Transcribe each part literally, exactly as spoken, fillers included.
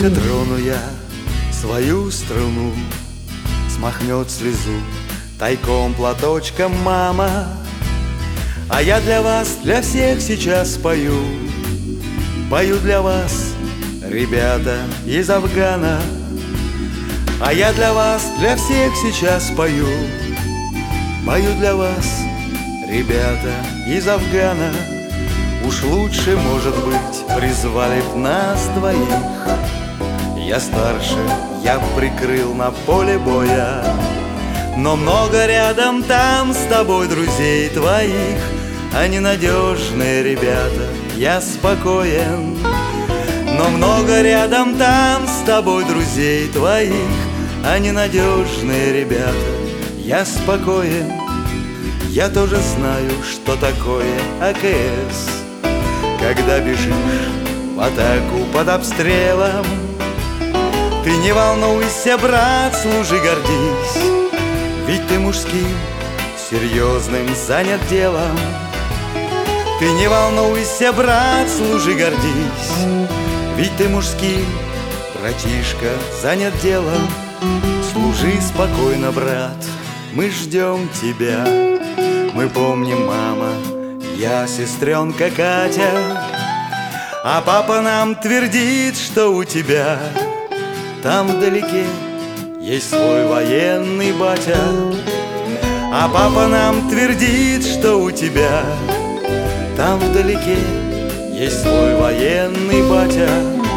Тихонько трону я свою струну, смахнет слезу тайком платочком мама. А я для вас, для всех сейчас пою, пою для вас, ребята из Афгана. А я для вас, для всех сейчас пою, пою для вас, ребята из Афгана. Уж лучше, может быть, призвали б нас двоих. Я старше, я прикрыл на поле боя, но много рядом там с тобой друзей твоих. Они надежные ребята, я спокоен, но много рядом там с тобой друзей твоих. Они надежные ребята, я спокоен. Я тоже знаю, что такое А К С, когда бежишь в атаку под обстрелом. Ты не волнуйся, брат, служи, гордись, ведь ты мужским, серьезным занят делом. Ты не волнуйся, брат, служи, гордись, ведь ты мужским, братишка, занят делом. Служи спокойно, брат, мы ждем тебя. Мы помним, мама, я сестренка Катя, а папа нам твердит, что у тебя там вдалеке есть свой военный батя. А папа нам твердит, что у тебя там вдалеке есть свой военный батя.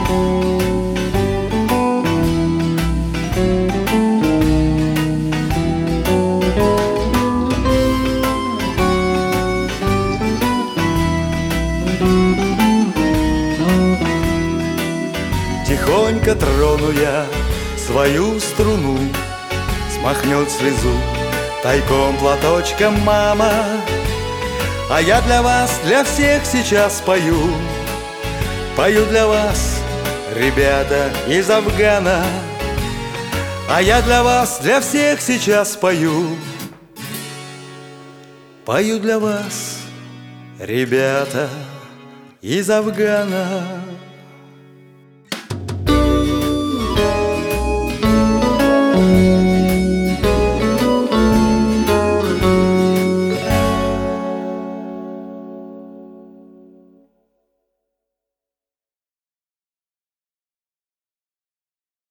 Тихонько трону я свою струну, смахнет слезу тайком платочком мама. А я для вас, для всех сейчас пою, пою для вас, ребята из Афгана. А я для вас, для всех сейчас пою, пою для вас, ребята из Афгана.